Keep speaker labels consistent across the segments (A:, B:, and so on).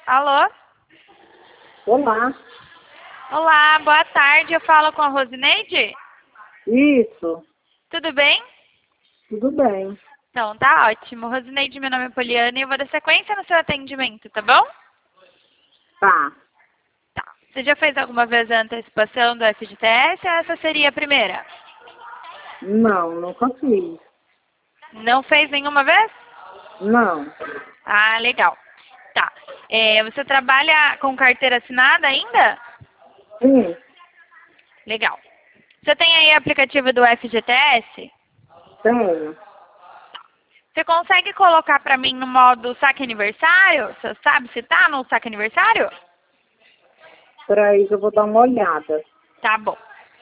A: Alô?
B: Olá.
A: Olá, boa tarde. Eu falo com a Rosineide?
B: Isso,
A: Tudo bem?
B: tudo bem.
A: Então, tá ótimo. Rosineide, meu nome é Poliana e eu vou dar sequência no seu atendimento, tá bom?
B: Tá.
A: Tá. Você já fez alguma vez a antecipação do FGTS ou essa seria a primeira?
B: Não, nunca fiz.
A: Não fez nenhuma vez?
B: Não.
A: Ah, legal. Tá. Você trabalha com carteira assinada ainda?
B: Sim,
A: Legal. Você tem aí aplicativo do FGTS?
B: tenho.
A: Você consegue colocar pra mim no modo saque aniversário? Você sabe se tá no saque aniversário?
B: Peraí que eu vou dar uma olhada.
A: Tá bom.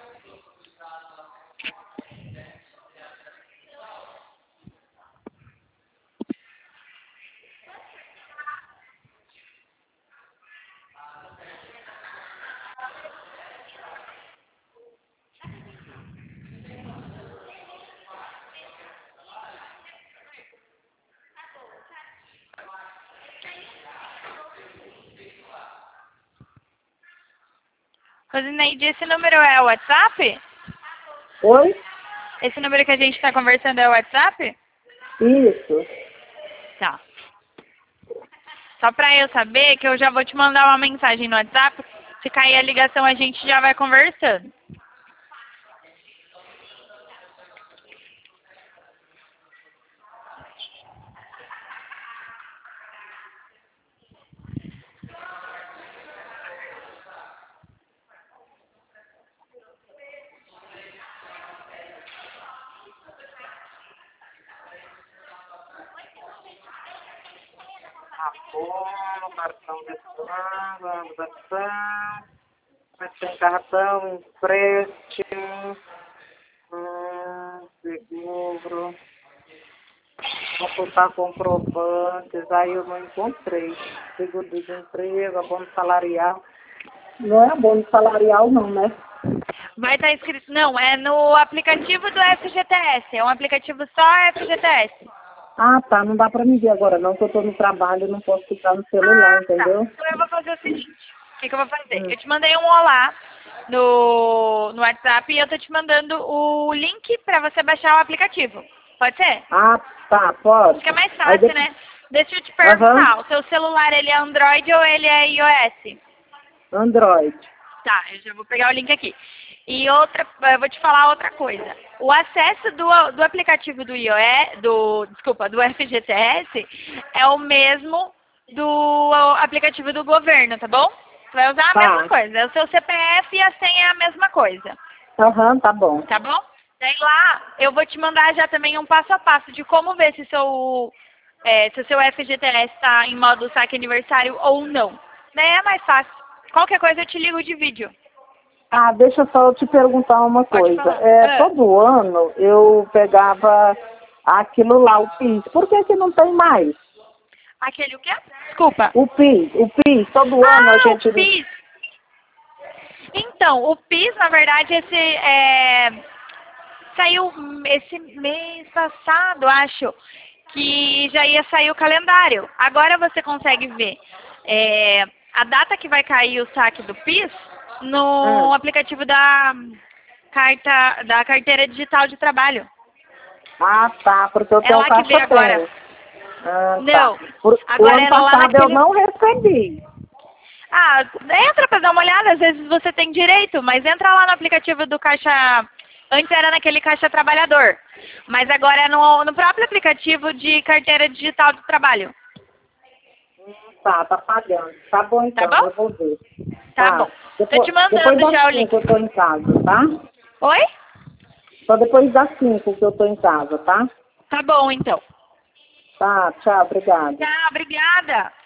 A: Rosineide, esse número é o WhatsApp?
B: Oi?
A: Esse número que a gente está conversando é o WhatsApp?
B: Isso.
A: Tá. Só pra eu saber que eu já vou te mandar uma mensagem no WhatsApp. Se cair a ligação, a gente já vai conversando.
B: Abono, cartão de transação, tem cartão, empréstimo, seguro, consultar comprovantes, aí eu não encontrei. Seguro-desemprego, abono salarial. Não é abono salarial não, né?
A: Vai estar escrito... Não, é no aplicativo do FGTS. É um aplicativo só FGTS.
B: Ah, tá, não dá pra me ver agora não, que eu tô no trabalho, não posso ficar no
A: Ah,
B: celular,
A: tá.
B: entendeu?
A: Então eu vou fazer o seguinte. O que eu vou fazer?
B: Hum.
A: Eu te mandei um olá no WhatsApp e eu tô te mandando o link pra você baixar o aplicativo. Pode ser?
B: Ah, tá, pode.
A: Acho que é mais
B: Aí
A: fácil,
B: depois...
A: né? Deixa eu te
B: Aham,
A: perguntar. O seu celular, ele é Android ou ele é iOS?
B: Android.
A: Tá, eu já vou pegar o link aqui. E outra, eu vou te falar outra coisa. O acesso do aplicativo do iOS, do FGTS, é o mesmo do aplicativo do governo, tá bom? Você vai usar a mesma
B: Tá.
A: coisa. É o seu CPF e a senha é a mesma coisa,
B: Aham, tá bom.
A: tá bom? Daí lá eu vou te mandar já também um passo a passo de como ver se o seu FGTS está em modo saque aniversário ou não. Daí é mais fácil. Qualquer coisa eu te ligo de vídeo.
B: Ah, deixa só eu te perguntar uma
A: Pode
B: coisa.
A: falar.
B: Todo ano eu pegava aquilo lá, o PIS. Por que que não tem mais?
A: Aquele o quê? Desculpa.
B: O PIS, todo ano a
A: Ah, o
B: gente...
A: PIS. Então, o PIS, na verdade, saiu esse mês passado, acho, que já ia sair o calendário. Agora você consegue ver a data que vai cair o saque do PIS
B: Hum.
A: no aplicativo da carteira digital de trabalho.
B: Ah, tá, porque eu
A: É
B: tenho
A: lá que vê
B: caixa
A: agora.
B: tem. Ah, tá.
A: Não,
B: O
A: agora
B: ano
A: é lá
B: passado eu
A: naquele...
B: não recebi.
A: Ah, entra pra dar uma olhada, às vezes você tem direito, mas entra lá no aplicativo do Caixa. Antes era naquele Caixa Trabalhador, mas agora é no próprio aplicativo de carteira digital de trabalho.
B: Tá pagando. Tá bom
A: Tá
B: então,
A: bom?
B: eu vou ver.
A: Tá
B: Tá.
A: bom. Tô te
B: Depois
A: mandando
B: das
A: já o link.
B: 5 eu tô em casa, tá?
A: Oi?
B: Só depois das 5 que eu tô em casa, tá?
A: Tá bom, então.
B: Tá, tchau, obrigada.
A: Tá, obrigada.